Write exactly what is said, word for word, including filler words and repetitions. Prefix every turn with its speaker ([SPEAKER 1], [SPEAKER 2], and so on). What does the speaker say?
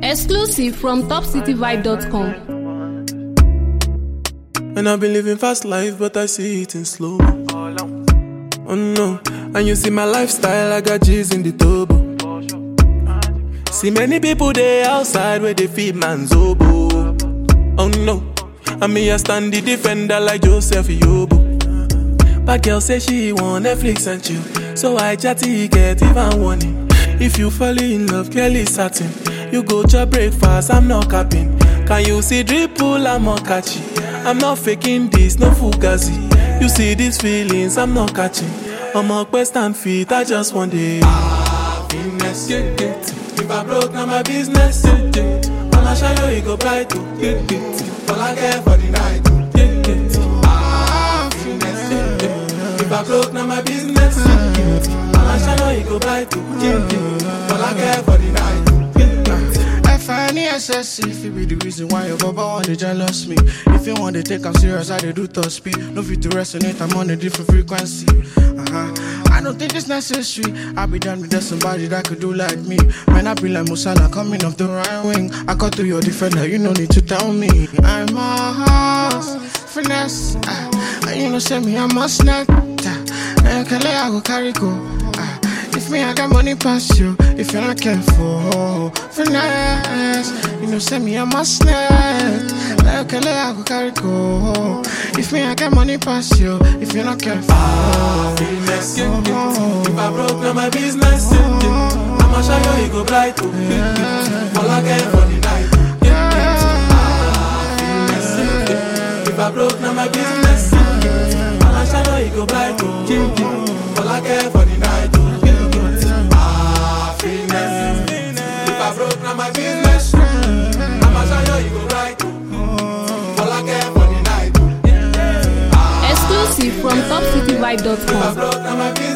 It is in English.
[SPEAKER 1] Exclusive from top city vibe dot com.
[SPEAKER 2] And I've been living fast life, but I see it in slow. Oh no, and you see my lifestyle, I got G's in the turbo. See many people there outside where they feed man's oboe. Oh no, and me I stand the defender like Joseph Yobo. But girl say she want Netflix and chill, so I chatty get even warning. If you fall in love, Kelly satin, you go to breakfast, I'm not capping. Can you see dripple, I'm not catchy. I'm not faking this, no fugazi. You see these feelings, I'm not catching. I'm a quest and feet, I just want it. Happiness, yeah, yeah. If I broke, now my business, yeah, yeah. I'ma show you, you go bright, too, yeah, yeah. All I care for the night, yeah, yeah. Happiness, yeah, yeah. If I broke, now my business, yeah, yeah. I'ma show you, you go bright, too, yeah, yeah. All I care for the night.
[SPEAKER 3] Funny S S C, if it be the reason why your baba want to jealous me. If you want to take I'm serious, I do top speed. No fit to resonate, I'm on a different frequency. Uh-huh. I don't think it's necessary. I'll be done with that somebody that could do like me. Man, I be like Musala coming off the right wing. I got to your defender, you no need to tell me. I'm a house, finesse. Uh, you know, send me, I must not. Uh, can I go carry go. Uh, If me, I got money past you. If you're not careful, finesse. You know, send me a must net. Like a I go carry go. If me, I got money past you. If you're not careful,
[SPEAKER 2] ah, finesse, yeah, yeah. If I broke, now my business, yeah, yeah. I'ma show you, you go bright, too, yeah, yeah. All I care for the night, yeah, yeah. Ah, finesse, yeah, yeah. If I broke, now my business, yeah, yeah. I'ma show you, you go bright, too, yeah, yeah. All I care for the night, too. If I broke, now my business, I'ma show you, you go right. All I care for the night.
[SPEAKER 1] Exclusive from top city vibe dot com.
[SPEAKER 2] If I broke, now my business.